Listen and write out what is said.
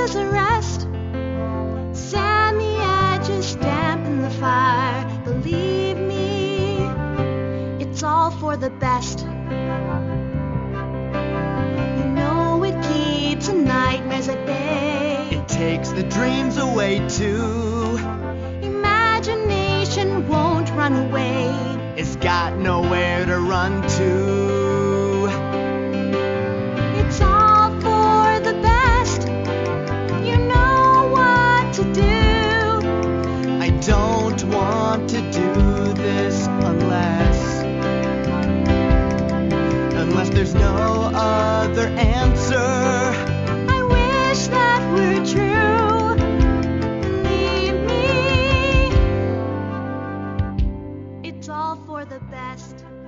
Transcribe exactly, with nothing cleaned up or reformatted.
lose a rest. Sammy, I just dampen the fire. Believe me, it's all for the best. You know it keeps the nightmares at bay. It takes the dreams away too. Imagination won't run away. It's got nowhere to run to. It's all for the best. You know what to do. I don't want to do this unless Unless there's no other answer. I wish that were true. Believe me, it's all for the best.